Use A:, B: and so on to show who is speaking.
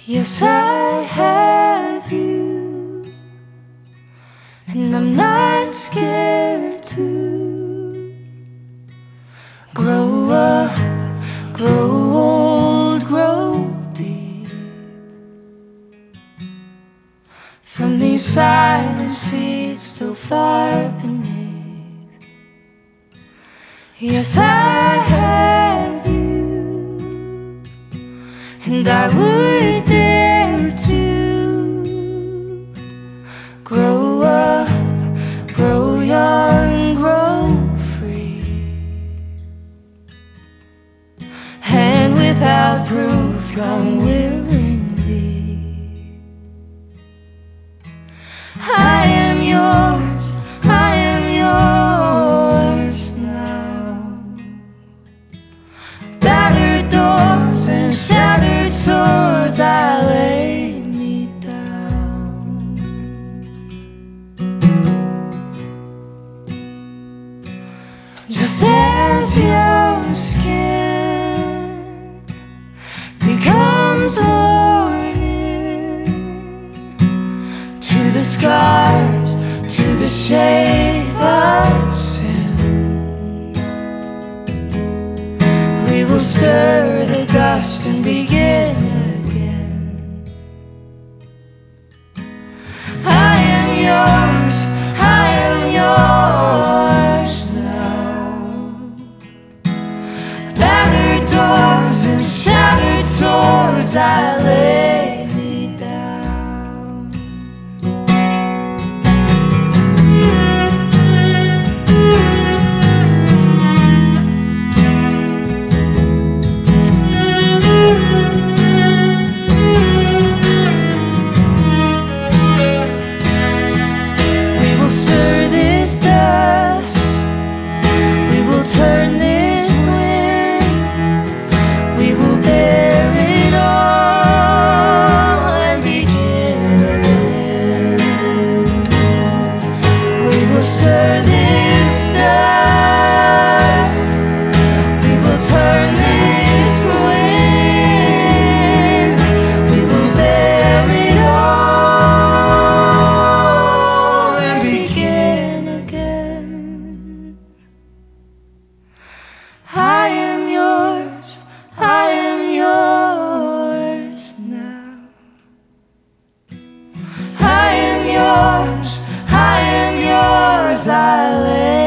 A: Yes, I have you, and I'm not scared to grow up, grow old, grow deep from these silent seats so far beneath. Yes, I have you, and I would dare to grow up, grow young, grow free, and without proof come willingly. I am yours, I am yours now. Battered doors and shattered swords, I lay me down. Just as your skin becomes worn in to the scars, to the shape of sin, we will stir the dust and begin again. I am yours, I am yours now. Battered doors and shattered swords, I lay me down. We will stir this dust, we will turn this wind, we will bear it all and begin again. We will stir this dust, we will turn this wind, we will bear it all and begin again. I am yours, I am yours now. I am yours, I am yours, I live.